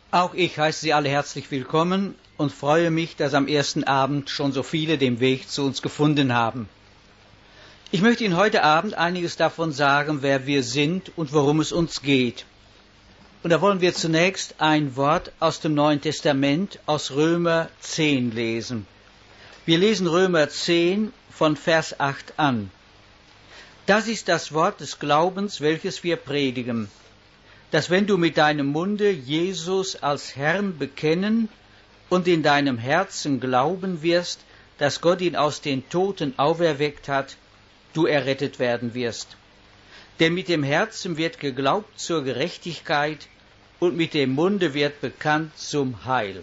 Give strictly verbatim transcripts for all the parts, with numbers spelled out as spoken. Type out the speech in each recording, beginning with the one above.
Auch ich heiße Sie alle herzlich willkommen und freue mich, dass am ersten Abend schon so viele den Weg zu uns gefunden haben. Ich möchte Ihnen heute Abend einiges davon sagen, wer wir sind und worum es uns geht. Und da wollen wir zunächst ein Wort aus dem Neuen Testament, aus Römer zehn lesen. Wir lesen Römer zehn von Vers acht an. Das ist das Wort des Glaubens, welches wir predigen, dass wenn du mit deinem Munde Jesus als Herrn bekennen und in deinem Herzen glauben wirst, dass Gott ihn aus den Toten auferweckt hat, du errettet werden wirst. Denn mit dem Herzen wird geglaubt zur Gerechtigkeit und mit dem Munde wird bekannt zum Heil.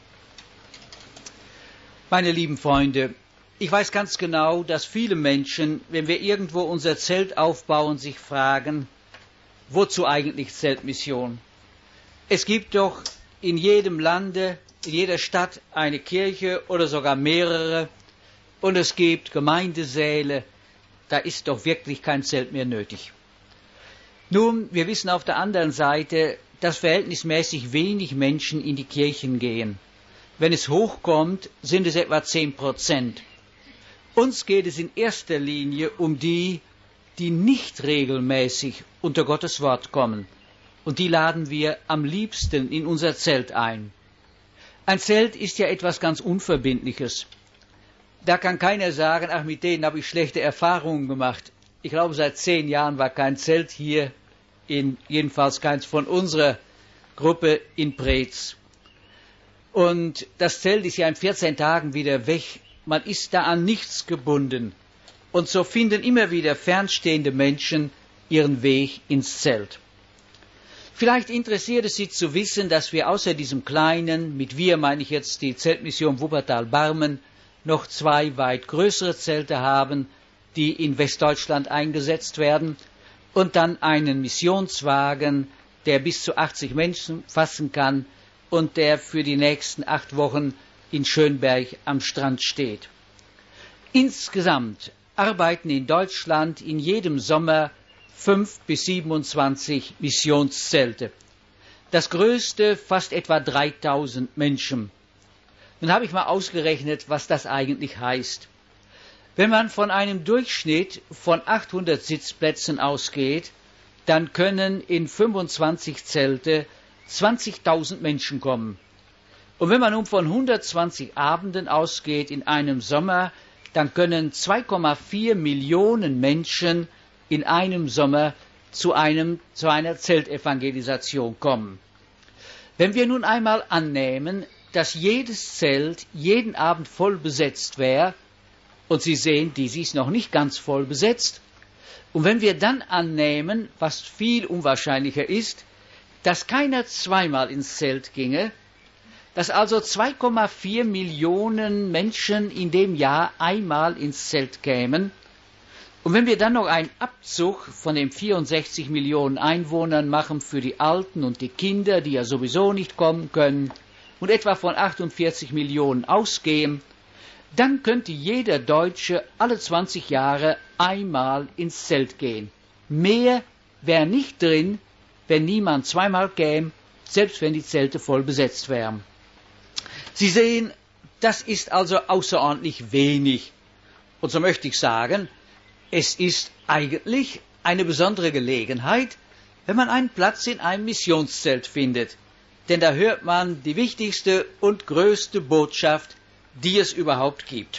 Meine lieben Freunde, ich weiß ganz genau, dass viele Menschen, wenn wir irgendwo unser Zelt aufbauen, sich fragen, wozu eigentlich Zeltmission? Es gibt doch in jedem Lande, in jeder Stadt eine Kirche oder sogar mehrere und es gibt Gemeindesäle, da ist doch wirklich kein Zelt mehr nötig. Nun, wir wissen auf der anderen Seite, dass verhältnismäßig wenig Menschen in die Kirchen gehen. Wenn es hochkommt, sind es etwa zehn Prozent. Uns geht es in erster Linie um die, die nicht regelmäßig unter Gottes Wort kommen. Und die laden wir am liebsten in unser Zelt ein. Ein Zelt ist ja etwas ganz Unverbindliches. Da kann keiner sagen, ach, mit denen habe ich schlechte Erfahrungen gemacht. Ich glaube, seit zehn Jahren war kein Zelt hier, in, jedenfalls keins von unserer Gruppe in Preetz. Und das Zelt ist ja in vierzehn Tagen wieder weg. Man ist da an nichts gebunden. Und so finden immer wieder fernstehende Menschen ihren Weg ins Zelt. Vielleicht interessiert es Sie zu wissen, dass wir außer diesem kleinen, mit wir meine ich jetzt die Zeltmission Wuppertal-Barmen, noch zwei weit größere Zelte haben, die in Westdeutschland eingesetzt werden, und dann einen Missionswagen, der bis zu achtzig Menschen fassen kann und der für die nächsten acht Wochen in Schönberg am Strand steht. Insgesamt arbeiten in Deutschland in jedem Sommer fünf bis siebenundzwanzig Missionszelte. Das größte fast etwa dreitausend Menschen. Nun habe ich mal ausgerechnet, was das eigentlich heißt. Wenn man von einem Durchschnitt von achthundert Sitzplätzen ausgeht, dann können in fünfundzwanzig Zelte zwanzigtausend Menschen kommen. Und wenn man nun von hundertzwanzig Abenden ausgeht in einem Sommer, dann können zwei Komma vier Millionen Menschen in einem Sommer zu, einem, zu einer Zeltevangelisation kommen. Wenn wir nun einmal annehmen, dass jedes Zelt jeden Abend voll besetzt wäre, und Sie sehen, dies ist noch nicht ganz voll besetzt, und wenn wir dann annehmen, was viel unwahrscheinlicher ist, dass keiner zweimal ins Zelt ginge, dass also zwei Komma vier Millionen Menschen in dem Jahr einmal ins Zelt kämen. Und wenn wir dann noch einen Abzug von den vierundsechzig Millionen Einwohnern machen für die Alten und die Kinder, die ja sowieso nicht kommen können, und etwa von achtundvierzig Millionen ausgehen, dann könnte jeder Deutsche alle zwanzig Jahre einmal ins Zelt gehen. Mehr wäre nicht drin, wenn niemand zweimal käme, selbst wenn die Zelte voll besetzt wären. Sie sehen, das ist also außerordentlich wenig. Und so möchte ich sagen, es ist eigentlich eine besondere Gelegenheit, wenn man einen Platz in einem Missionszelt findet. Denn da hört man die wichtigste und größte Botschaft, die es überhaupt gibt.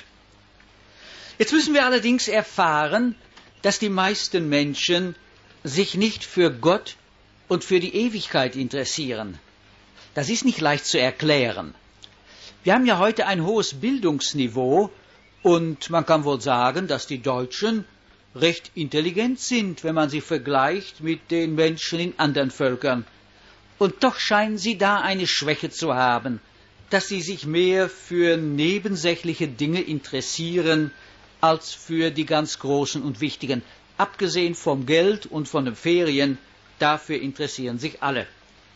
Jetzt müssen wir allerdings erfahren, dass die meisten Menschen sich nicht für Gott und für die Ewigkeit interessieren. Das ist nicht leicht zu erklären. Wir haben ja heute ein hohes Bildungsniveau und man kann wohl sagen, dass die Deutschen recht intelligent sind, wenn man sie vergleicht mit den Menschen in anderen Völkern. Und doch scheinen sie da eine Schwäche zu haben, dass sie sich mehr für nebensächliche Dinge interessieren, als für die ganz großen und wichtigen. Abgesehen vom Geld und von den Ferien, dafür interessieren sich alle.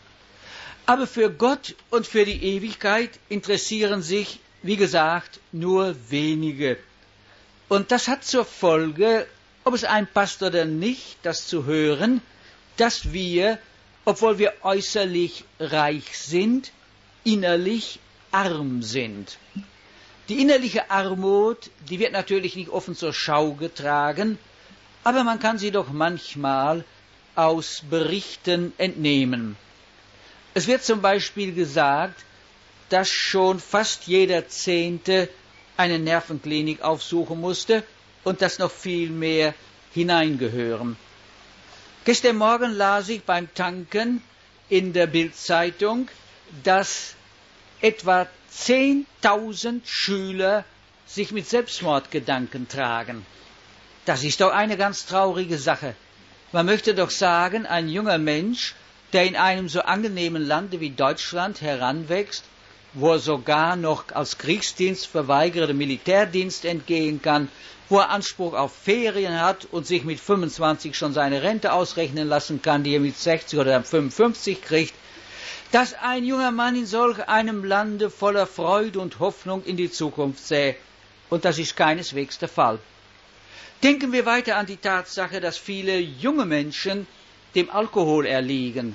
Aber für Gott und für die Ewigkeit interessieren sich, wie gesagt, nur wenige. Und das hat zur Folge, ob es einem passt oder nicht, das zu hören, dass wir obwohl wir äußerlich reich sind, innerlich arm sind. Die innerliche Armut, die wird natürlich nicht offen zur Schau getragen, aber man kann sie doch manchmal aus Berichten entnehmen. Es wird zum Beispiel gesagt, dass schon fast jeder Zehnte eine Nervenklinik aufsuchen musste und dass noch viel mehr hineingehören. Gestern Morgen las ich beim Tanken in der Bild-Zeitung, dass etwa zehntausend Schüler sich mit Selbstmordgedanken tragen. Das ist doch eine ganz traurige Sache. Man möchte doch sagen, ein junger Mensch, der in einem so angenehmen Lande wie Deutschland heranwächst, wo er sogar noch als Kriegsdienstverweigerer Militärdienst entgehen kann, wo er Anspruch auf Ferien hat und sich mit fünfundzwanzig schon seine Rente ausrechnen lassen kann, die er mit sechzig oder fünfundfünfzig kriegt, dass ein junger Mann in solch einem Lande voller Freude und Hoffnung in die Zukunft sähe. Und das ist keineswegs der Fall. Denken wir weiter an die Tatsache, dass viele junge Menschen dem Alkohol erliegen.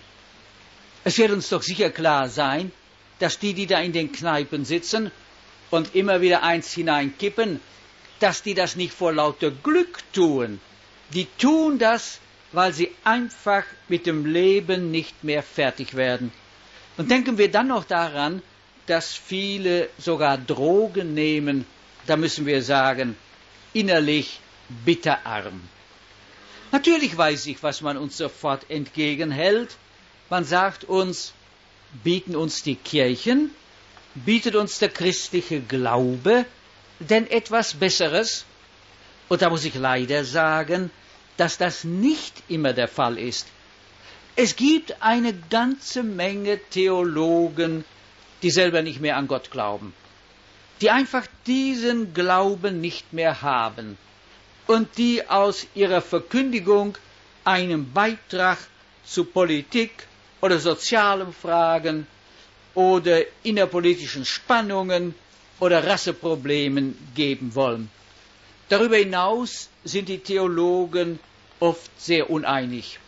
Es wird uns doch sicher klar sein, dass die, die da in den Kneipen sitzen und immer wieder eins hineinkippen, dass die das nicht vor lauter Glück tun. Die tun das, weil sie einfach mit dem Leben nicht mehr fertig werden. Und denken wir dann noch daran, dass viele sogar Drogen nehmen, da müssen wir sagen, innerlich bitterarm. Natürlich weiß ich, was man uns sofort entgegenhält. Man sagt uns, bieten uns die Kirchen, bietet uns der christliche Glaube denn etwas Besseres? Und da muss ich leider sagen, dass das nicht immer der Fall ist. Es gibt eine ganze Menge Theologen, die selber nicht mehr an Gott glauben, die einfach diesen Glauben nicht mehr haben und die aus ihrer Verkündigung einen Beitrag zu Politik oder sozialen Fragen oder innerpolitischen Spannungen oder Rasseproblemen geben wollen. Darüber hinaus sind die Theologen oft sehr uneinig.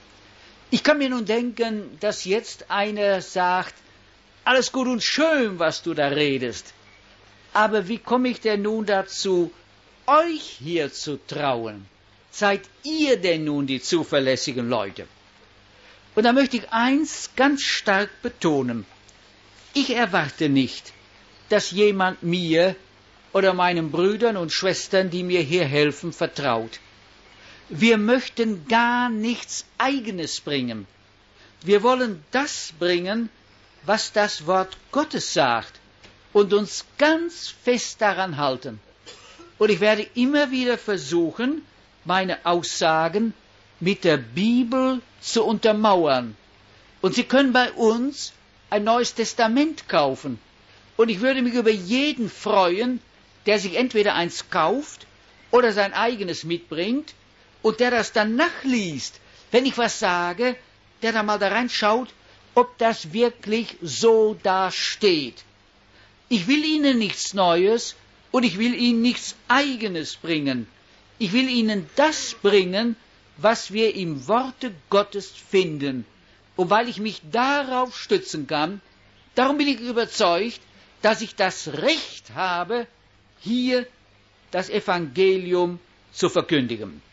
Ich kann mir nun denken, dass jetzt einer sagt, alles gut und schön, was du da redest, aber wie komme ich denn nun dazu, euch hier zu trauen? Seid ihr denn nun die zuverlässigen Leute? Und da möchte ich eins ganz stark betonen. Ich erwarte nicht, dass jemand mir oder meinen Brüdern und Schwestern, die mir hier helfen, vertraut. Wir möchten gar nichts Eigenes bringen. Wir wollen das bringen, was das Wort Gottes sagt und uns ganz fest daran halten. Und ich werde immer wieder versuchen, meine Aussagen mit der Bibel zu untermauern. Und Sie können bei uns ein Neues Testament kaufen. Und ich würde mich über jeden freuen, der sich entweder eins kauft oder sein eigenes mitbringt und der das dann nachliest, wenn ich was sage, der da mal da reinschaut, ob das wirklich so da steht. Ich will Ihnen nichts Neues und ich will Ihnen nichts Eigenes bringen. Ich will Ihnen das bringen, was wir im Worte Gottes finden. Und weil ich mich darauf stützen kann, darum bin ich überzeugt, dass ich das Recht habe, hier das Evangelium zu verkündigen.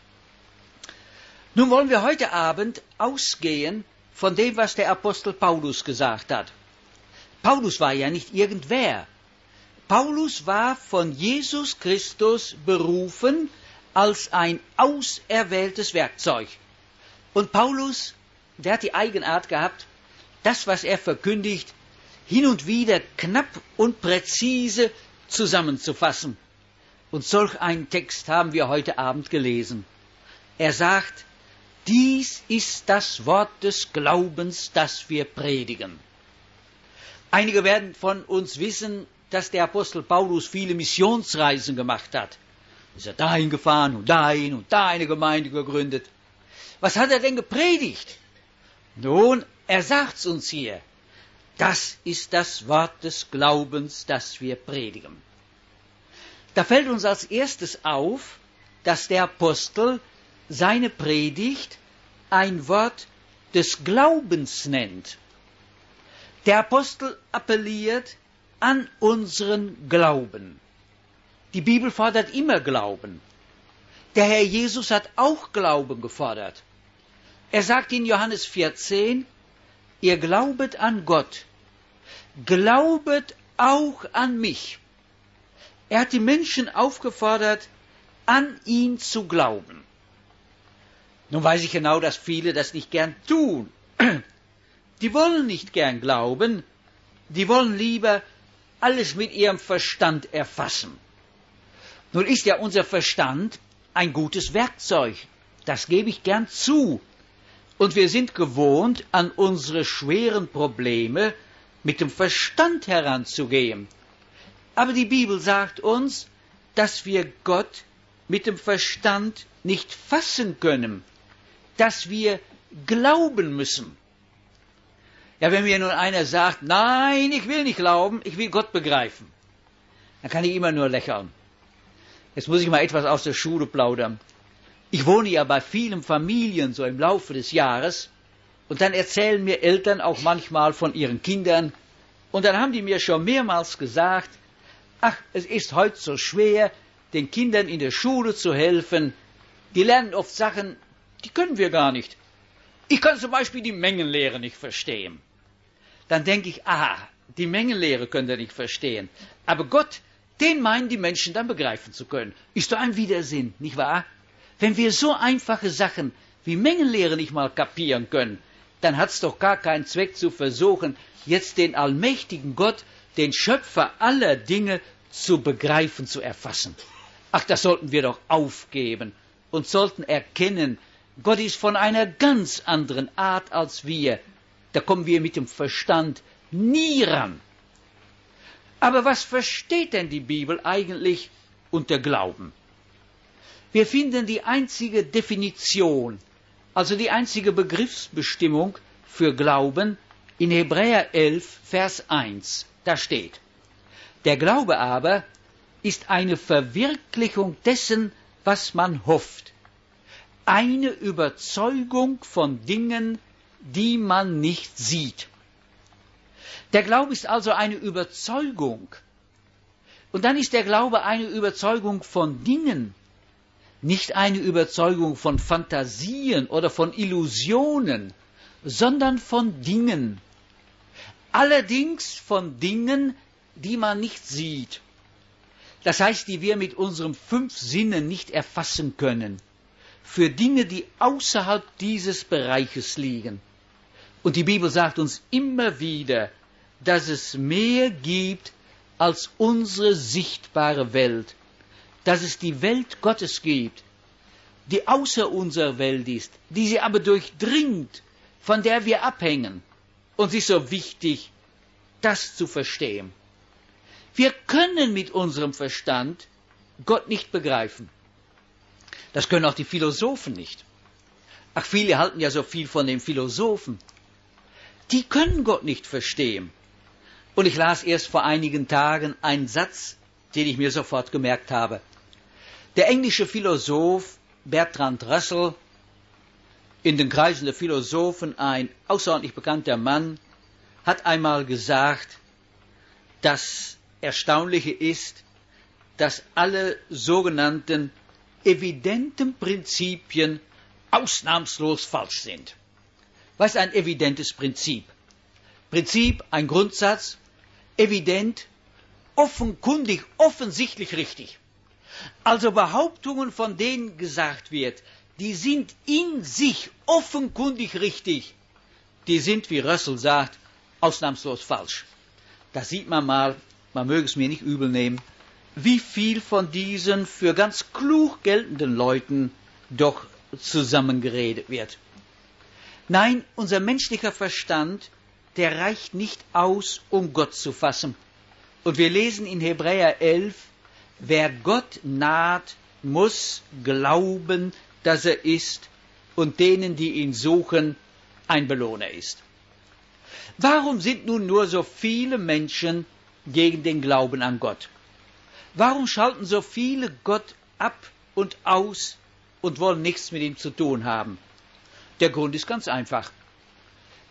Nun wollen wir heute Abend ausgehen von dem, was der Apostel Paulus gesagt hat. Paulus war ja nicht irgendwer. Paulus war von Jesus Christus berufen als ein auserwähltes Werkzeug. Und Paulus, der hat die Eigenart gehabt, das, was er verkündigt, hin und wieder knapp und präzise zusammenzufassen. Und solch einen Text haben wir heute Abend gelesen. Er sagt, dies ist das Wort des Glaubens, das wir predigen. Einige werden von uns wissen, dass der Apostel Paulus viele Missionsreisen gemacht hat. Ist er dahin gefahren und dahin und da eine Gemeinde gegründet. Was hat er denn gepredigt? Nun, er sagt's uns hier. Das ist das Wort des Glaubens, das wir predigen. Da fällt uns als erstes auf, dass der Apostel seine Predigt ein Wort des Glaubens nennt. Der Apostel appelliert an unseren Glauben. Die Bibel fordert immer Glauben. Der Herr Jesus hat auch Glauben gefordert. Er sagt in Johannes vierzehn, ihr glaubet an Gott, glaubet auch an mich. Er hat die Menschen aufgefordert, an ihn zu glauben. Nun weiß ich genau, dass viele das nicht gern tun. Die wollen nicht gern glauben, die wollen lieber alles mit ihrem Verstand erfassen. Nun ist ja unser Verstand ein gutes Werkzeug, das gebe ich gern zu. Und wir sind gewohnt, an unsere schweren Probleme mit dem Verstand heranzugehen. Aber die Bibel sagt uns, dass wir Gott mit dem Verstand nicht fassen können, dass wir glauben müssen. Ja, wenn mir nun einer sagt, nein, ich will nicht glauben, ich will Gott begreifen, dann kann ich immer nur lächeln. Jetzt muss ich mal etwas aus der Schule plaudern. Ich wohne ja bei vielen Familien so im Laufe des Jahres und dann erzählen mir Eltern auch manchmal von ihren Kindern und dann haben die mir schon mehrmals gesagt, ach, es ist heute so schwer, den Kindern in der Schule zu helfen, die lernen oft Sachen, die können wir gar nicht. Ich kann zum Beispiel die Mengenlehre nicht verstehen. Dann denke ich, aha, die Mengenlehre könnt ihr nicht verstehen, aber Gott, den meinen die Menschen dann begreifen zu können. Ist doch ein Widersinn, nicht wahr? Wenn wir so einfache Sachen wie Mengenlehre nicht mal kapieren können, dann hat es doch gar keinen Zweck zu versuchen, jetzt den allmächtigen Gott, den Schöpfer aller Dinge, zu begreifen, zu erfassen. Ach, das sollten wir doch aufgeben und sollten erkennen, Gott ist von einer ganz anderen Art als wir. Da kommen wir mit dem Verstand nie ran. Aber was versteht denn die Bibel eigentlich unter Glauben? Wir finden die einzige Definition, also die einzige Begriffsbestimmung für Glauben in Hebräer elf, Vers eins. Da steht, der Glaube aber ist eine Verwirklichung dessen, was man hofft. Eine Überzeugung von Dingen, die man nicht sieht. Der Glaube ist also eine Überzeugung. Und dann ist der Glaube eine Überzeugung von Dingen, nicht eine Überzeugung von Fantasien oder von Illusionen, sondern von Dingen. Allerdings von Dingen, die man nicht sieht. Das heißt, die wir mit unseren fünf Sinnen nicht erfassen können. Für Dinge, die außerhalb dieses Bereiches liegen. Und die Bibel sagt uns immer wieder, dass es mehr gibt als unsere sichtbare Welt. Dass es die Welt Gottes gibt, die außer unserer Welt ist, die sie aber durchdringt, von der wir abhängen. Und es ist so wichtig, das zu verstehen. Wir können mit unserem Verstand Gott nicht begreifen. Das können auch die Philosophen nicht. Ach, viele halten ja so viel von den Philosophen. Die können Gott nicht verstehen. Und ich las erst vor einigen Tagen einen Satz, den ich mir sofort gemerkt habe. Der englische Philosoph Bertrand Russell, in den Kreisen der Philosophen ein außerordentlich bekannter Mann, hat einmal gesagt, das Erstaunliche ist, dass alle sogenannten evidenten Prinzipien ausnahmslos falsch sind. Was ist ein evidentes Prinzip? Prinzip, ein Grundsatz, evident, offenkundig, offensichtlich richtig. Also Behauptungen, von denen gesagt wird, die sind in sich offenkundig richtig, die sind, wie Russell sagt, ausnahmslos falsch. Da sieht man mal, man möge es mir nicht übel nehmen, wie viel von diesen für ganz klug geltenden Leuten doch zusammengeredet wird. Nein, unser menschlicher Verstand, der reicht nicht aus, um Gott zu fassen. Und wir lesen in Hebräer elf, wer Gott naht, muss glauben, dass er ist und denen, die ihn suchen, ein Belohner ist. Warum sind nun nur so viele Menschen gegen den Glauben an Gott? Warum schalten so viele Gott ab und aus und wollen nichts mit ihm zu tun haben? Der Grund ist ganz einfach.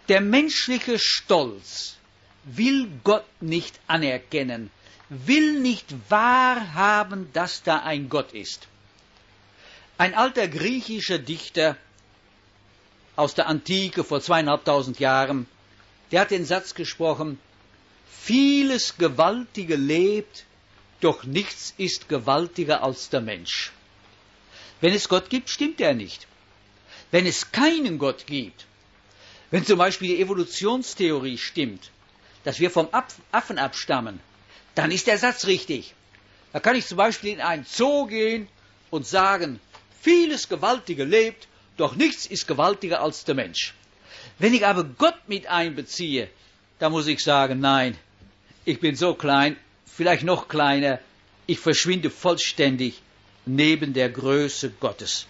Der menschliche Stolz will Gott nicht anerkennen, will nicht wahrhaben, dass da ein Gott ist. Ein alter griechischer Dichter aus der Antike vor zweieinhalbtausend Jahren, der hat den Satz gesprochen: Vieles Gewaltige lebt, doch nichts ist gewaltiger als der Mensch. Wenn es Gott gibt, stimmt er nicht. Wenn es keinen Gott gibt, wenn zum Beispiel die Evolutionstheorie stimmt, dass wir vom Affen abstammen, dann ist der Satz richtig. Da kann ich zum Beispiel in einen Zoo gehen und sagen, vieles Gewaltige lebt, doch nichts ist gewaltiger als der Mensch. Wenn ich aber Gott mit einbeziehe, dann muss ich sagen, nein, ich bin so klein, vielleicht noch kleiner, ich verschwinde vollständig neben der Größe Gottes.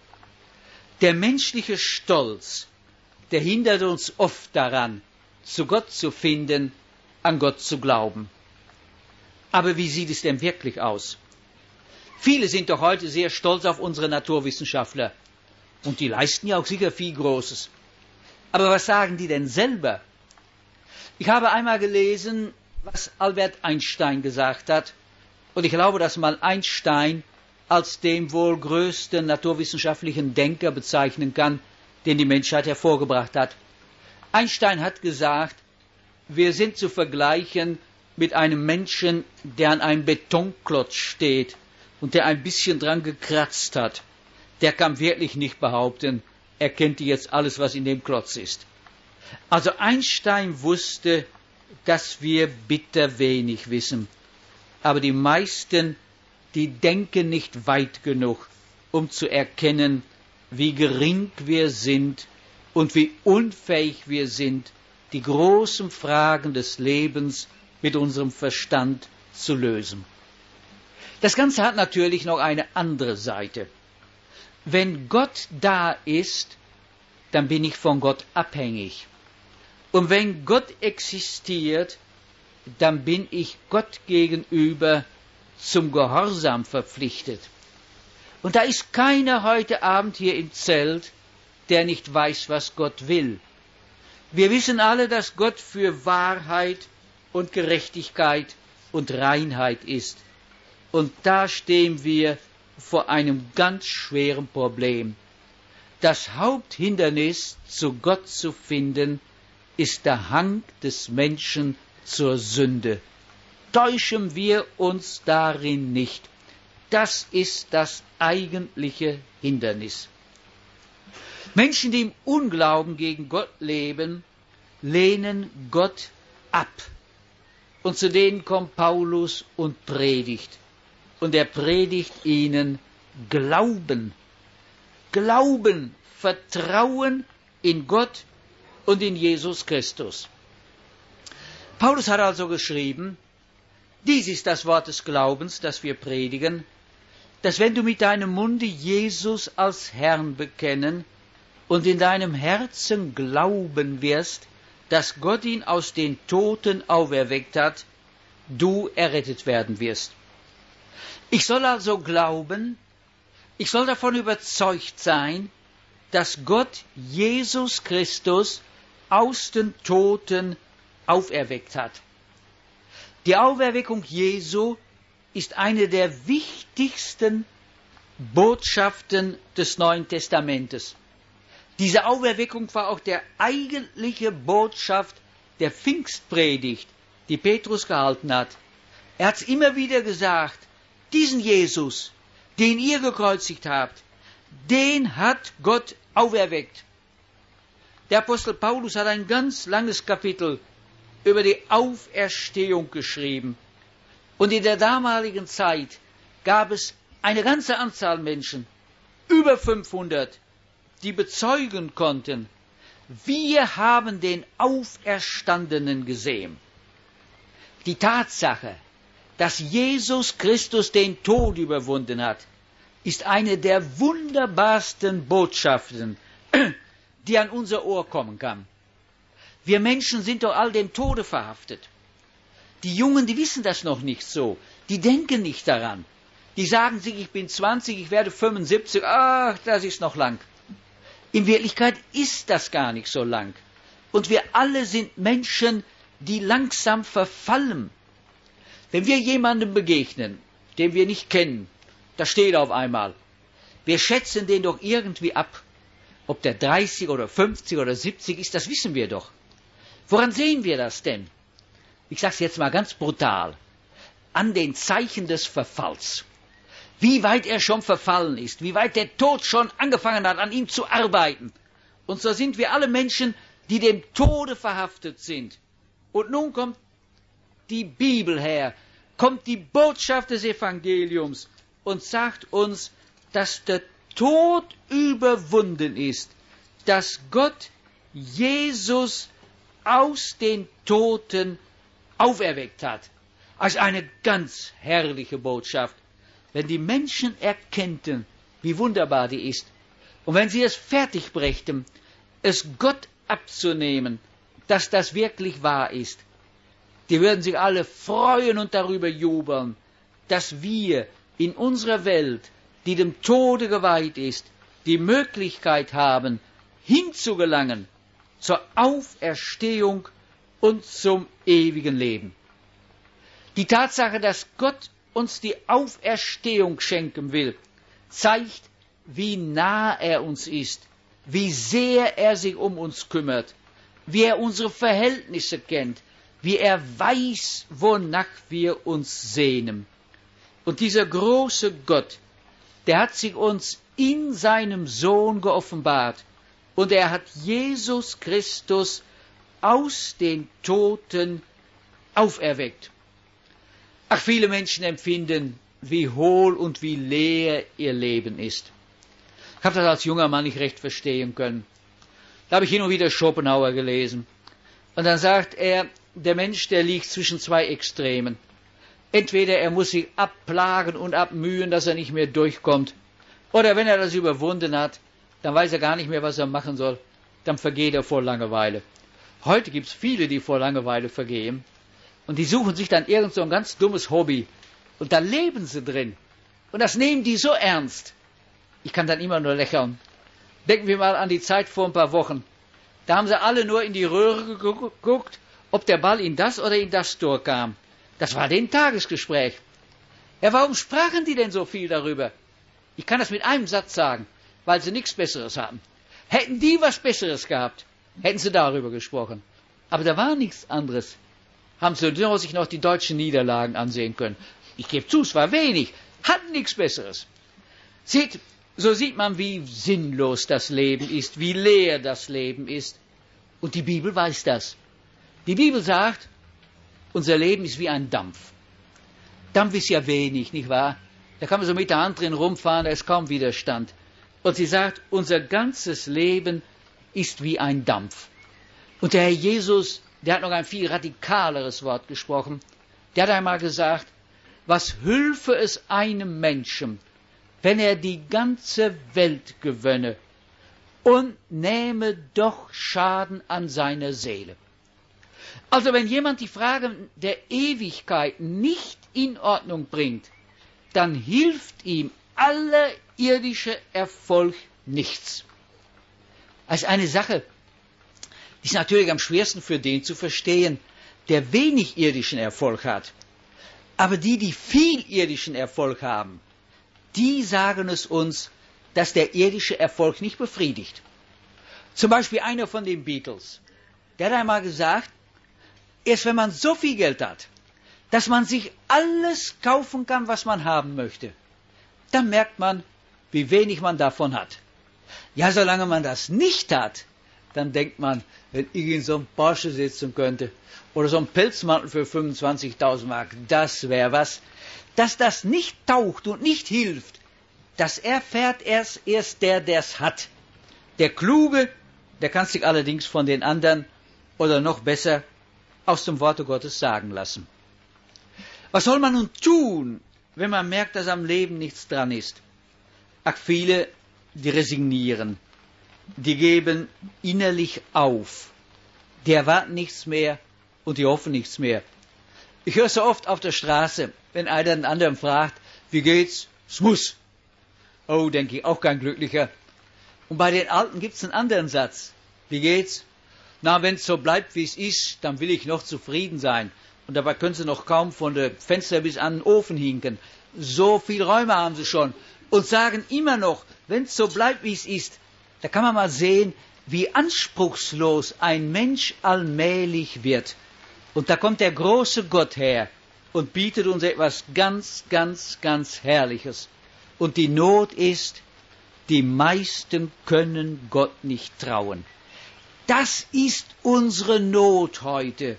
Der menschliche Stolz, der hindert uns oft daran, zu Gott zu finden, an Gott zu glauben. Aber wie sieht es denn wirklich aus? Viele sind doch heute sehr stolz auf unsere Naturwissenschaftler. Und die leisten ja auch sicher viel Großes. Aber was sagen die denn selber? Ich habe einmal gelesen, was Albert Einstein gesagt hat. Und ich glaube, dass man Einstein als den wohl größten naturwissenschaftlichen Denker bezeichnen kann, den die Menschheit hervorgebracht hat. Einstein hat gesagt, wir sind zu vergleichen mit einem Menschen, der an einem Betonklotz steht und der ein bisschen dran gekratzt hat. Der kann wirklich nicht behaupten, er kennt jetzt alles, was in dem Klotz ist. Also Einstein wusste, dass wir bitter wenig wissen. Aber die meisten, die denken nicht weit genug, um zu erkennen, wie gering wir sind und wie unfähig wir sind, die großen Fragen des Lebens mit unserem Verstand zu lösen. Das Ganze hat natürlich noch eine andere Seite. Wenn Gott da ist, dann bin ich von Gott abhängig. Und wenn Gott existiert, dann bin ich Gott gegenüber zum Gehorsam verpflichtet. Und da ist keiner heute Abend hier im Zelt, der nicht weiß, was Gott will. Wir wissen alle, dass Gott für Wahrheit und Gerechtigkeit und Reinheit ist. Und da stehen wir vor einem ganz schweren Problem. Das Haupthindernis, zu Gott zu finden, ist der Hang des Menschen zur Sünde. Täuschen wir uns darin nicht. Das ist das eigentliche Hindernis. Menschen, die im Unglauben gegen Gott leben, lehnen Gott ab. Und zu denen kommt Paulus und predigt. Und er predigt ihnen Glauben. Glauben, Vertrauen in Gott und in Jesus Christus. Paulus hat also geschrieben, dies ist das Wort des Glaubens, das wir predigen, dass wenn du mit deinem Munde Jesus als Herrn bekennen und in deinem Herzen glauben wirst, dass Gott ihn aus den Toten auferweckt hat, du errettet werden wirst. Ich soll also glauben, ich soll davon überzeugt sein, dass Gott Jesus Christus aus den Toten auferweckt hat. Die Auferweckung Jesu ist eine der wichtigsten Botschaften des Neuen Testamentes. Diese Auferweckung war auch der eigentliche Botschaft der Pfingstpredigt, die Petrus gehalten hat. Er hat es immer wieder gesagt, diesen Jesus, den ihr gekreuzigt habt, den hat Gott auferweckt. Der Apostel Paulus hat ein ganz langes Kapitel über die Auferstehung geschrieben. Und in der damaligen Zeit gab es eine ganze Anzahl Menschen, über fünfhundert, die bezeugen konnten, wir haben den Auferstandenen gesehen. Die Tatsache, dass Jesus Christus den Tod überwunden hat, ist eine der wunderbarsten Botschaften, die an unser Ohr kommen kann. Wir Menschen sind doch all dem Tode verhaftet. Die Jungen, die wissen das noch nicht so. Die denken nicht daran. Die sagen sich, ich bin zwanzig, ich werde fünfundsiebzig, ach, das ist noch lang. In Wirklichkeit ist das gar nicht so lang. Und wir alle sind Menschen, die langsam verfallen. Wenn wir jemandem begegnen, den wir nicht kennen, da steht auf einmal, wir schätzen den doch irgendwie ab. Ob der dreißig oder fünfzig oder siebzig ist, das wissen wir doch. Woran sehen wir das denn? Ich sage es jetzt mal ganz brutal. An den Zeichen des Verfalls. Wie weit er schon verfallen ist, wie weit der Tod schon angefangen hat, an ihm zu arbeiten. Und so sind wir alle Menschen, die dem Tode verhaftet sind. Und nun kommt die Bibel her, kommt die Botschaft des Evangeliums und sagt uns, dass der Tod überwunden ist, dass Gott Jesus aus den Toten auferweckt hat. Also eine ganz herrliche Botschaft. Wenn die Menschen erkennten, wie wunderbar die ist, und wenn sie es fertig brächten, es Gott abzunehmen, dass das wirklich wahr ist, die würden sich alle freuen und darüber jubeln, dass wir in unserer Welt, die dem Tode geweiht ist, die Möglichkeit haben, hinzugelangen zur Auferstehung und zum ewigen Leben. Die Tatsache, dass Gott uns die Auferstehung schenken will, zeigt, wie nah er uns ist, wie sehr er sich um uns kümmert, wie er unsere Verhältnisse kennt, wie er weiß, wonach wir uns sehnen. Und dieser große Gott, der hat sich uns in seinem Sohn geoffenbart und er hat Jesus Christus aus den Toten auferweckt. Ach, viele Menschen empfinden, wie hohl und wie leer ihr Leben ist. Ich habe das als junger Mann nicht recht verstehen können. Da habe ich hin und wieder Schopenhauer gelesen. Und dann sagt er, der Mensch, der liegt zwischen zwei Extremen. Entweder er muss sich abplagen und abmühen, dass er nicht mehr durchkommt. Oder wenn er das überwunden hat, dann weiß er gar nicht mehr, was er machen soll. Dann vergeht er vor Langeweile. Heute gibt es viele, die vor Langeweile vergehen. Und die suchen sich dann irgend so ein ganz dummes Hobby. Und da leben sie drin. Und das nehmen die so ernst. Ich kann dann immer nur lächeln. Denken wir mal an die Zeit vor ein paar Wochen. Da haben sie alle nur in die Röhre geguckt, ob der Ball in das oder in das Tor kam. Das war denen Tagesgespräch. Ja, warum sprachen die denn so viel darüber? Ich kann das mit einem Satz sagen, weil sie nichts Besseres hatten. Hätten die was Besseres gehabt, hätten sie darüber gesprochen. Aber da war nichts anderes. Haben sie nur sich noch die deutschen Niederlagen ansehen können. Ich gebe zu, es war wenig, hatten nichts Besseres. Seht, so sieht man, wie sinnlos das Leben ist, wie leer das Leben ist. Und die Bibel weiß das. Die Bibel sagt, unser Leben ist wie ein Dampf. Dampf ist ja wenig, nicht wahr? Da kann man so mit der Hand drin rumfahren, da ist kaum Widerstand. Und sie sagt, unser ganzes Leben ist wie ein Dampf. Und der Herr Jesus, der hat noch ein viel radikaleres Wort gesprochen. Der hat einmal gesagt, was hülfe es einem Menschen, wenn er die ganze Welt gewönne und nähme doch Schaden an seiner Seele. Also wenn jemand die Frage der Ewigkeit nicht in Ordnung bringt, dann hilft ihm aller irdische Erfolg nichts. Also eine Sache, die ist natürlich am schwersten für den zu verstehen, der wenig irdischen Erfolg hat. Aber die, die viel irdischen Erfolg haben, die sagen es uns, dass der irdische Erfolg nicht befriedigt. Zum Beispiel einer von den Beatles, der hat einmal gesagt, erst wenn man so viel Geld hat, dass man sich alles kaufen kann, was man haben möchte, dann merkt man, wie wenig man davon hat. Ja, solange man das nicht hat, dann denkt man, wenn ich in so einem Porsche sitzen könnte oder so einen Pelzmantel für fünfundzwanzigtausend Mark, das wäre was. Dass das nicht taugt und nicht hilft, das erfährt erst, erst der, der es hat. Der Kluge, der kann sich allerdings von den anderen oder noch besser aus dem Worte Gottes sagen lassen. Was soll man nun tun, wenn man merkt, dass am Leben nichts dran ist? Ach, viele, die resignieren, die geben innerlich auf, die erwarten nichts mehr und die hoffen nichts mehr. Ich höre so oft auf der Straße, wenn einer den anderen fragt, wie geht's? Es muss. Oh, denke ich, auch kein Glücklicher. Und bei den Alten gibt es einen anderen Satz. Wie geht's? Na, wenn es so bleibt, wie es ist, dann will ich noch zufrieden sein. Und dabei können sie noch kaum von der Fenster bis an den Ofen hinken. So viel Räume haben sie schon. Und sagen immer noch, wenn es so bleibt, wie es ist, da kann man mal sehen, wie anspruchslos ein Mensch allmählich wird. Und da kommt der große Gott her und bietet uns etwas ganz, ganz, ganz Herrliches. Und die Not ist, die meisten können Gott nicht trauen. Das ist unsere Not heute.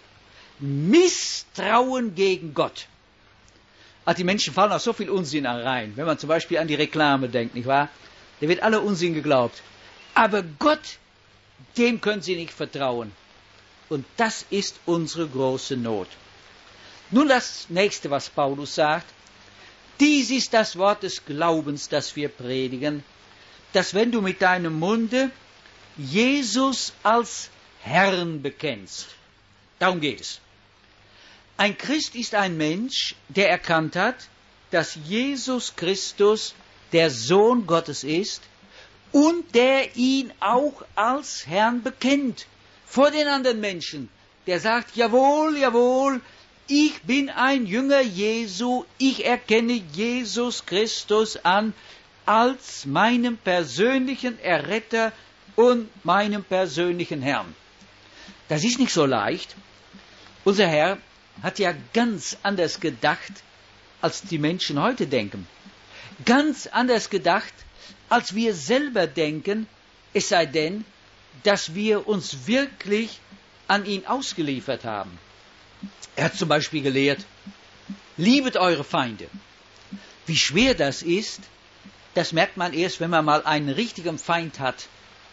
Misstrauen gegen Gott. Also die Menschen fallen auf so viel Unsinn rein. Wenn man zum Beispiel an die Reklame denkt, nicht wahr? Da wird aller Unsinn geglaubt. Aber Gott, dem können sie nicht vertrauen. Und das ist unsere große Not. Nun das nächste, was Paulus sagt. Dies ist das Wort des Glaubens, das wir predigen, dass wenn du mit deinem Munde Jesus als Herrn bekennst. Darum geht es. Ein Christ ist ein Mensch, der erkannt hat, dass Jesus Christus der Sohn Gottes ist und der ihn auch als Herrn bekennt vor den anderen Menschen. Der sagt, jawohl, jawohl, ich bin ein Jünger Jesu, ich erkenne Jesus Christus an als meinen persönlichen Erretter und meinen persönlichen Herrn. Das ist nicht so leicht. Unser Herr hat ja ganz anders gedacht, als die Menschen heute denken. Ganz anders gedacht, als wir selber denken, es sei denn, dass wir uns wirklich an ihn ausgeliefert haben. Er hat zum Beispiel gelehrt, liebet eure Feinde. Wie schwer das ist, das merkt man erst, wenn man mal einen richtigen Feind hat.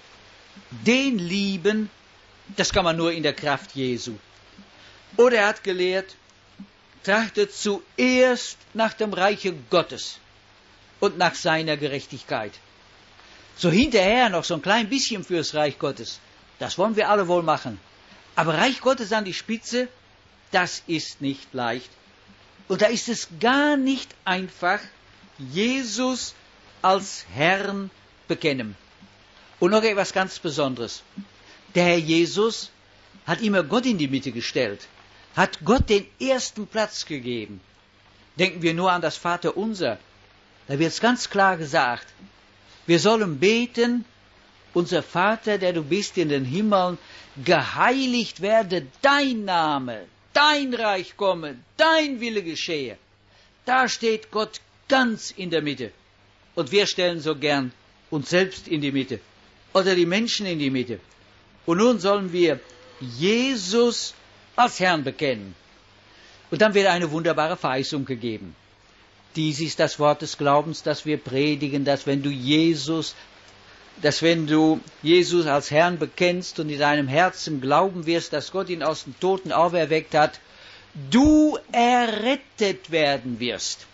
Den lieben, das kann man nur in der Kraft Jesu. Oder er hat gelehrt, trachtet zuerst nach dem Reiche Gottes und nach seiner Gerechtigkeit. So hinterher noch so ein klein bisschen fürs Reich Gottes, das wollen wir alle wohl machen. Aber Reich Gottes an die Spitze, das ist nicht leicht. Und da ist es gar nicht einfach, Jesus als Herrn bekennen. Und noch etwas ganz Besonderes. Der Herr Jesus hat immer Gott in die Mitte gestellt, hat Gott den ersten Platz gegeben. Denken wir nur an das Vaterunser. Da wird es ganz klar gesagt, wir sollen beten, unser Vater, der du bist in den Himmeln, geheiligt werde dein Name, dein Reich komme, dein Wille geschehe. Da steht Gott ganz in der Mitte. Und wir stellen so gern uns selbst in die Mitte oder die Menschen in die Mitte. Und nun sollen wir Jesus als Herrn bekennen. Und dann wird eine wunderbare Verheißung gegeben. Dies ist das Wort des Glaubens, das wir predigen, dass wenn du Jesus, dass wenn du Jesus als Herrn bekennst und in deinem Herzen glauben wirst, dass Gott ihn aus den Toten auferweckt hat, du errettet werden wirst.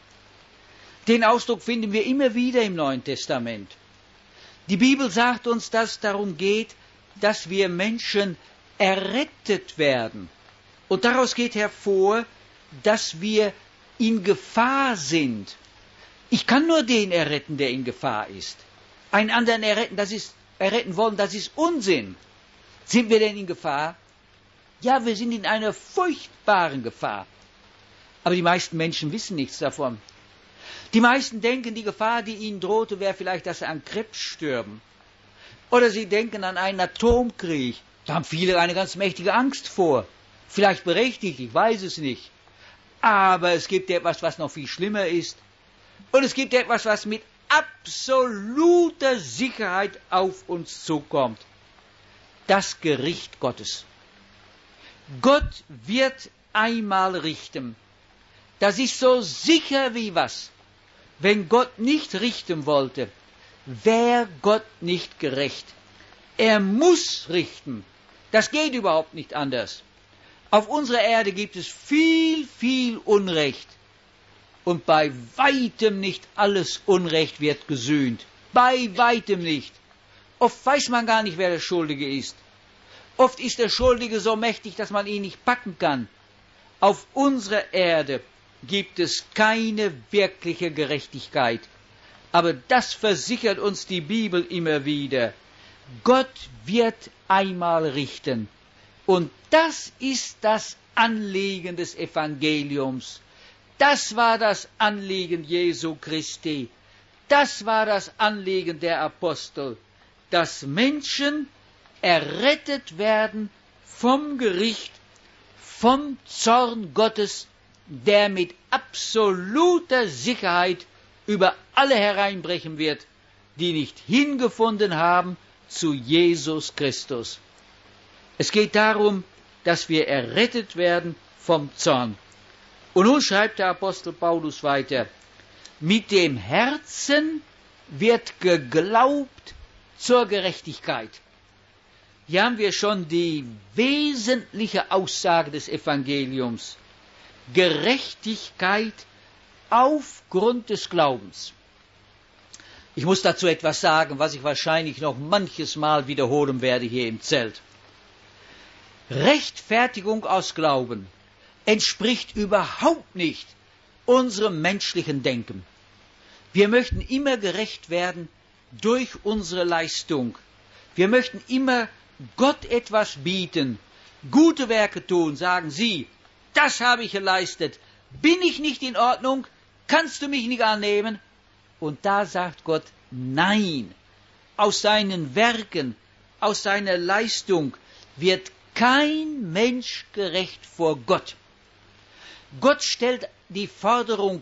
Den Ausdruck finden wir immer wieder im Neuen Testament. Die Bibel sagt uns, dass es darum geht, dass wir Menschen errettet werden. Und daraus geht hervor, dass wir in Gefahr sind. Ich kann nur den erretten, der in Gefahr ist. Einen anderen erretten, das ist, erretten wollen, das ist Unsinn. Sind wir denn in Gefahr? Ja, wir sind in einer furchtbaren Gefahr. Aber die meisten Menschen wissen nichts davon. Die meisten denken, die Gefahr, die ihnen drohte, wäre vielleicht, dass sie an Krebs sterben. Oder sie denken an einen Atomkrieg. Da haben viele eine ganz mächtige Angst vor. Vielleicht berechtigt, ich weiß es nicht. Aber es gibt etwas, was noch viel schlimmer ist. Und es gibt etwas, was mit absoluter Sicherheit auf uns zukommt. Das Gericht Gottes. Gott wird einmal richten. Das ist so sicher wie was. Wenn Gott nicht richten wollte, wäre Gott nicht gerecht. Er muss richten. Das geht überhaupt nicht anders. Auf unserer Erde gibt es viel, viel Unrecht. Und bei weitem nicht alles Unrecht wird gesühnt. Bei weitem nicht. Oft weiß man gar nicht, wer der Schuldige ist. Oft ist der Schuldige so mächtig, dass man ihn nicht packen kann. Auf unserer Erde gibt es keine wirkliche Gerechtigkeit. Aber das versichert uns die Bibel immer wieder. Gott wird einmal richten. Und das ist das Anliegen des Evangeliums. Das war das Anliegen Jesu Christi. Das war das Anliegen der Apostel, dass Menschen errettet werden vom Gericht, vom Zorn Gottes, der mit absoluter Sicherheit über alle hereinbrechen wird, die nicht hingefunden haben zu Jesus Christus. Es geht darum, dass wir errettet werden vom Zorn. Und nun schreibt der Apostel Paulus weiter: Mit dem Herzen wird geglaubt zur Gerechtigkeit. Hier haben wir schon die wesentliche Aussage des Evangeliums. Gerechtigkeit aufgrund des Glaubens. Ich muss dazu etwas sagen, was ich wahrscheinlich noch manches Mal wiederholen werde hier im Zelt. Rechtfertigung aus Glauben entspricht überhaupt nicht unserem menschlichen Denken. Wir möchten immer gerecht werden durch unsere Leistung. Wir möchten immer Gott etwas bieten, gute Werke tun, sagen Sie, das habe ich geleistet. Bin ich nicht in Ordnung? Kannst du mich nicht annehmen? Und da sagt Gott, nein, aus seinen Werken, aus seiner Leistung wird kein Mensch gerecht vor Gott. Gott stellt die Forderung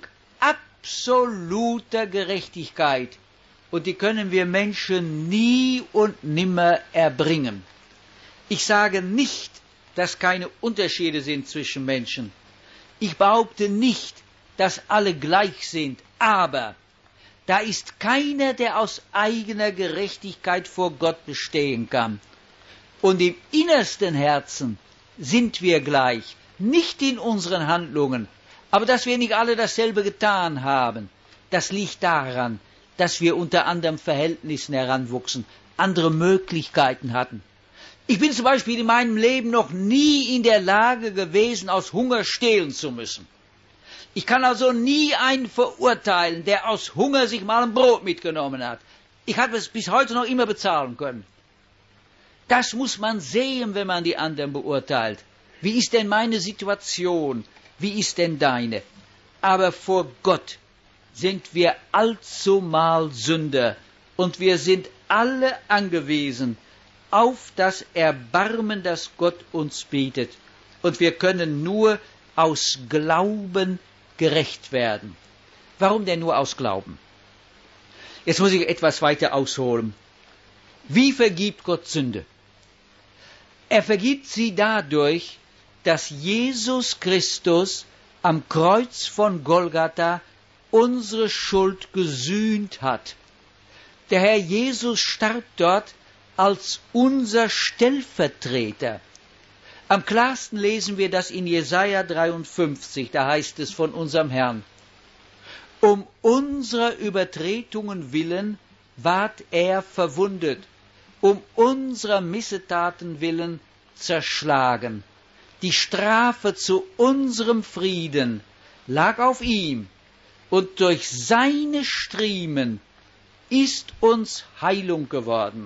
absoluter Gerechtigkeit, und die können wir Menschen nie und nimmer erbringen. Ich sage nicht, dass keine Unterschiede sind zwischen Menschen. Ich behaupte nicht, dass alle gleich sind, aber da ist keiner, der aus eigener Gerechtigkeit vor Gott bestehen kann. Und im innersten Herzen sind wir gleich, nicht in unseren Handlungen, aber dass wir nicht alle dasselbe getan haben, das liegt daran, dass wir unter anderen Verhältnissen heranwuchsen, andere Möglichkeiten hatten. Ich bin zum Beispiel in meinem Leben noch nie in der Lage gewesen, aus Hunger stehlen zu müssen. Ich kann also nie einen verurteilen, der aus Hunger sich mal ein Brot mitgenommen hat. Ich habe es bis heute noch immer bezahlen können. Das muss man sehen, wenn man die anderen beurteilt. Wie ist denn meine Situation? Wie ist denn deine? Aber vor Gott sind wir allzumal Sünder, und wir sind alle angewiesen auf das Erbarmen, das Gott uns bietet. Und wir können nur aus Glauben gerecht werden. Warum denn nur aus Glauben? Jetzt muss ich etwas weiter ausholen. Wie vergibt Gott Sünde? Er vergibt sie dadurch, dass Jesus Christus am Kreuz von Golgatha unsere Schuld gesühnt hat. Der Herr Jesus starb dort als unser Stellvertreter. Am klarsten lesen wir das in Jesaja dreiundfünfzig, da heißt es von unserem Herrn: Um unserer Übertretungen willen ward er verwundet, um unserer Missetaten willen zerschlagen. Die Strafe zu unserem Frieden lag auf ihm, und durch seine Striemen ist uns Heilung geworden.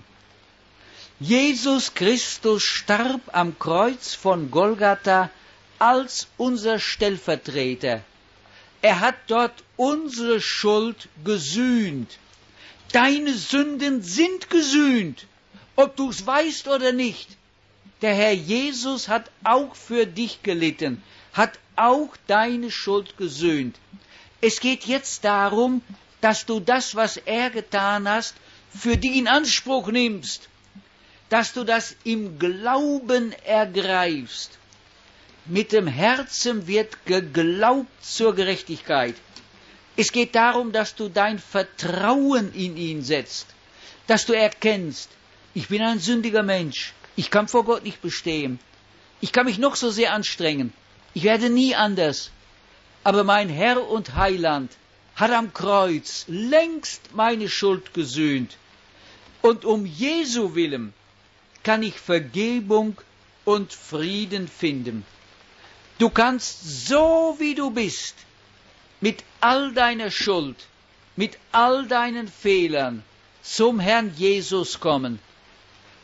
Jesus Christus starb am Kreuz von Golgatha als unser Stellvertreter. Er hat dort unsere Schuld gesühnt. Deine Sünden sind gesühnt, ob du es weißt oder nicht. Der Herr Jesus hat auch für dich gelitten, hat auch deine Schuld gesühnt. Es geht jetzt darum, dass du das, was er getan hast, für dich in Anspruch nimmst, dass du das im Glauben ergreifst. Mit dem Herzen wird geglaubt zur Gerechtigkeit. Es geht darum, dass du dein Vertrauen in ihn setzt, dass du erkennst, ich bin ein sündiger Mensch, ich kann vor Gott nicht bestehen, ich kann mich noch so sehr anstrengen, ich werde nie anders, aber mein Herr und Heiland hat am Kreuz längst meine Schuld gesühnt, und um Jesu willen kann ich Vergebung und Frieden finden. Du kannst so wie du bist, mit all deiner Schuld, mit all deinen Fehlern zum Herrn Jesus kommen.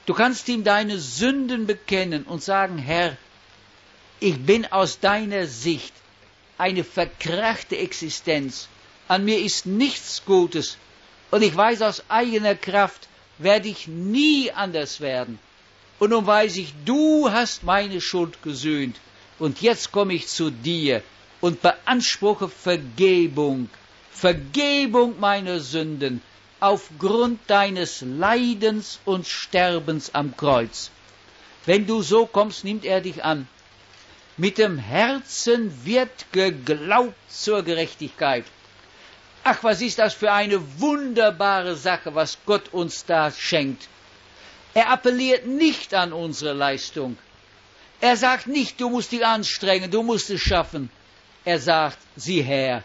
Du kannst ihm deine Sünden bekennen und sagen, Herr, ich bin aus deiner Sicht eine verkrachte Existenz. An mir ist nichts Gutes. Und ich weiß, aus eigener Kraft werde ich nie anders werden. Und nun weiß ich, du hast meine Schuld gesühnt. Und jetzt komme ich zu dir und beanspruche Vergebung. Vergebung meiner Sünden aufgrund deines Leidens und Sterbens am Kreuz. Wenn du so kommst, nimmt er dich an. Mit dem Herzen wird geglaubt zur Gerechtigkeit. Ach, was ist das für eine wunderbare Sache, was Gott uns da schenkt. Er appelliert nicht an unsere Leistung. Er sagt nicht, du musst dich anstrengen, du musst es schaffen. Er sagt, sieh her,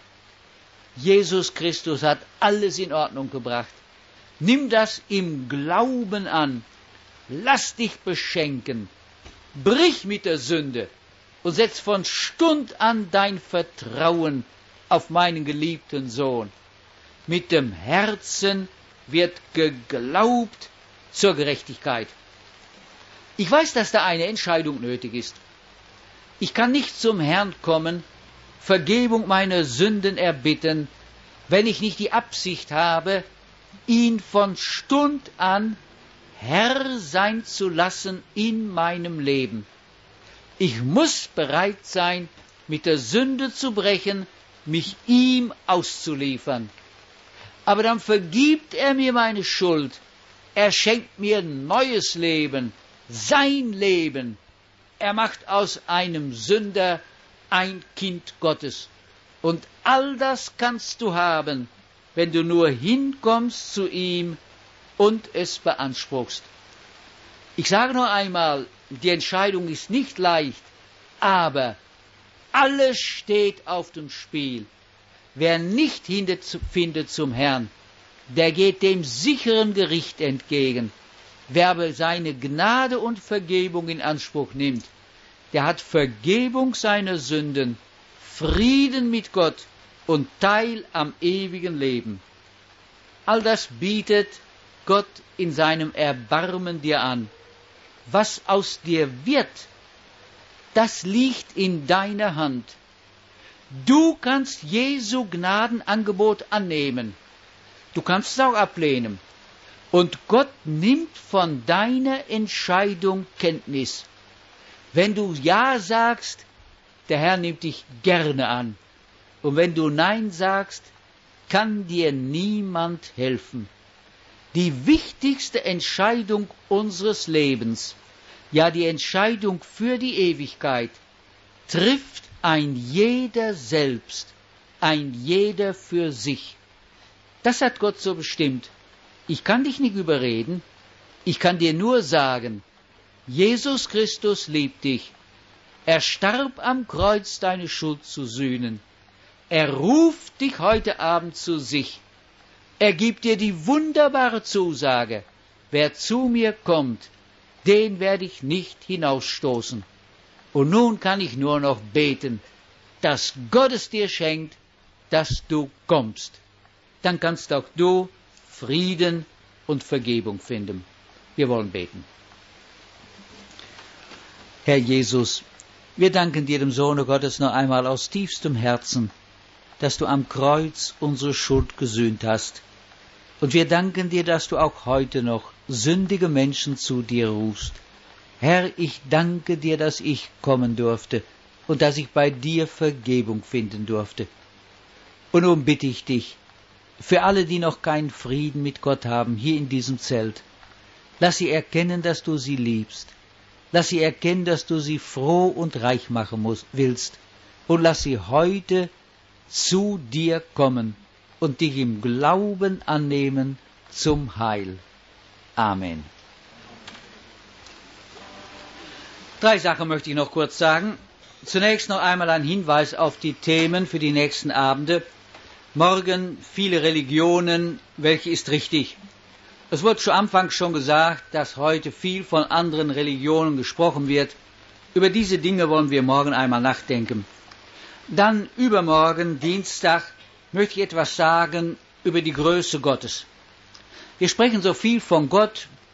Jesus Christus hat alles in Ordnung gebracht. Nimm das im Glauben an. Lass dich beschenken. Brich mit der Sünde und setz von Stund an dein Vertrauen auf meinen geliebten Sohn. Mit dem Herzen wird geglaubt zur Gerechtigkeit. Ich weiß, dass da eine Entscheidung nötig ist. Ich kann nicht zum Herrn kommen, Vergebung meiner Sünden erbitten, wenn ich nicht die Absicht habe, ihn von Stund an Herr sein zu lassen in meinem Leben. Ich muss bereit sein, mit der Sünde zu brechen, mich ihm auszuliefern. Aber dann vergibt er mir meine Schuld. Er schenkt mir neues Leben, sein Leben. Er macht aus einem Sünder ein Kind Gottes. Und all das kannst du haben, wenn du nur hinkommst zu ihm und es beanspruchst. Ich sage noch einmal, die Entscheidung ist nicht leicht, aber alles steht auf dem Spiel. Wer nicht findet zum Herrn, der geht dem sicheren Gericht entgegen. Wer aber seine Gnade und Vergebung in Anspruch nimmt, der hat Vergebung seiner Sünden, Frieden mit Gott und Teil am ewigen Leben. All das bietet Gott in seinem Erbarmen dir an. Was aus dir wird, das liegt in deiner Hand. Du kannst Jesu Gnadenangebot annehmen. Du kannst es auch ablehnen. Und Gott nimmt von deiner Entscheidung Kenntnis. Wenn du Ja sagst, der Herr nimmt dich gerne an. Und wenn du Nein sagst, kann dir niemand helfen. Die wichtigste Entscheidung unseres Lebens, ja die Entscheidung für die Ewigkeit, trifft ein jeder selbst, ein jeder für sich. Das hat Gott so bestimmt. Ich kann dich nicht überreden, ich kann dir nur sagen, Jesus Christus liebt dich. Er starb am Kreuz, deine Schuld zu sühnen. Er ruft dich heute Abend zu sich. Er gibt dir die wunderbare Zusage, wer zu mir kommt, den werde ich nicht hinausstoßen. Und nun kann ich nur noch beten, dass Gott es dir schenkt, dass du kommst. Dann kannst auch du Frieden und Vergebung finden. Wir wollen beten. Herr Jesus, wir danken dir, dem Sohne Gottes, noch einmal aus tiefstem Herzen, dass du am Kreuz unsere Schuld gesühnt hast. Und wir danken dir, dass du auch heute noch sündige Menschen zu dir rufst. Herr, ich danke dir, dass ich kommen durfte und dass ich bei dir Vergebung finden durfte. Und nun bitte ich dich, für alle, die noch keinen Frieden mit Gott haben, hier in diesem Zelt, lass sie erkennen, dass du sie liebst. Lass sie erkennen, dass du sie froh und reich machen musst, willst. Und lass sie heute zu dir kommen und dich im Glauben annehmen zum Heil. Amen. Drei Sachen möchte ich noch kurz sagen. Zunächst noch einmal ein Hinweis auf die Themen für die nächsten Abende. Morgen viele Religionen, welche ist richtig? Es wurde zu Anfang schon gesagt, dass heute viel von anderen Religionen gesprochen wird. Über diese Dinge wollen wir morgen einmal nachdenken. Dann übermorgen, Dienstag, möchte ich etwas sagen über die Größe Gottes. Wir sprechen so viel von Gott,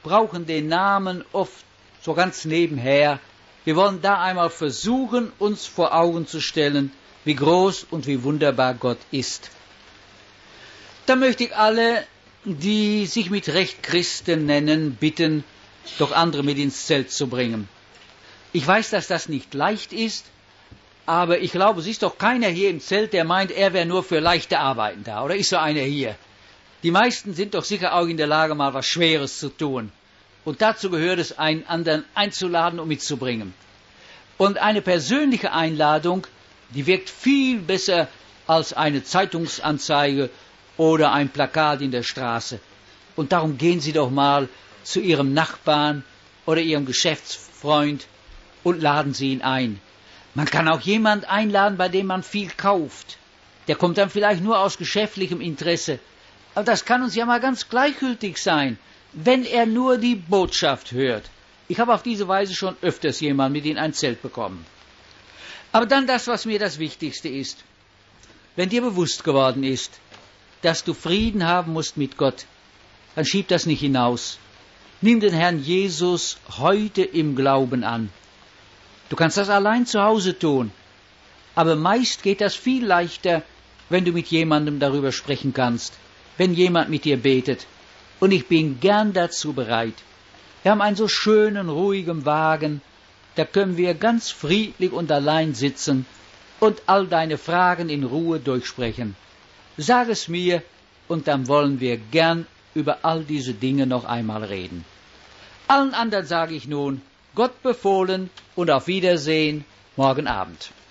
brauchen den Namen oft so ganz nebenher. Wir wollen da einmal versuchen, uns vor Augen zu stellen, wie groß und wie wunderbar Gott ist. Da möchte ich alle, die sich mit Recht Christen nennen, bitten, doch andere mit ins Zelt zu bringen. Ich weiß, dass das nicht leicht ist, aber ich glaube, es ist doch keiner hier im Zelt, der meint, er wäre nur für leichte Arbeiten da. Oder ist so einer hier? Die meisten sind doch sicher auch in der Lage, mal was Schweres zu tun. Und dazu gehört es, einen anderen einzuladen und mitzubringen. Und eine persönliche Einladung, die wirkt viel besser als eine Zeitungsanzeige oder ein Plakat in der Straße. Und darum gehen Sie doch mal zu Ihrem Nachbarn oder Ihrem Geschäftsfreund und laden Sie ihn ein. Man kann auch jemanden einladen, bei dem man viel kauft. Der kommt dann vielleicht nur aus geschäftlichem Interesse. Aber das kann uns ja mal ganz gleichgültig sein, wenn er nur die Botschaft hört. Ich habe auf diese Weise schon öfters jemanden mit in ein Zelt bekommen. Aber dann das, was mir das Wichtigste ist. Wenn dir bewusst geworden ist, dass du Frieden haben musst mit Gott, dann schieb das nicht hinaus. Nimm den Herrn Jesus heute im Glauben an. Du kannst das allein zu Hause tun, aber meist geht das viel leichter, wenn du mit jemandem darüber sprechen kannst, wenn jemand mit dir betet. Und ich bin gern dazu bereit. Wir haben einen so schönen, ruhigen Wagen, da können wir ganz friedlich und allein sitzen und all deine Fragen in Ruhe durchsprechen. Sag es mir, und dann wollen wir gern über all diese Dinge noch einmal reden. Allen anderen sage ich nun, Gott befohlen und auf Wiedersehen morgen Abend.